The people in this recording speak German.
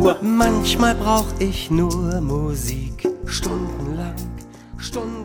Uhr. Manchmal brauch ich nur Musik, stundenlang, stundenlang.